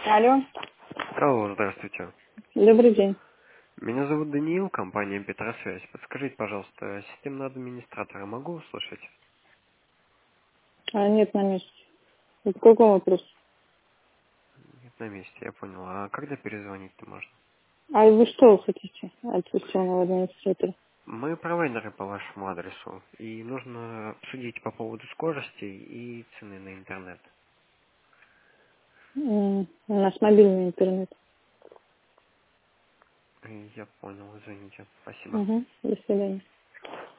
Алло, Алло, здравствуйте. добрый день. Меня зовут Даниил, компания Петросвязь. Подскажите, пожалуйста, системного администратора могу услышать? Нет на месте. Это какой вопрос? Нет, на месте, я понял. А когда перезвонить-то можно? А вы что хотите от системного администратора? Мы провайдеры по вашему адресу, и нужно обсудить по поводу скорости и цены на интернет. У нас мобильный интернет. Я понял, извините. Спасибо. Угу. До свидания.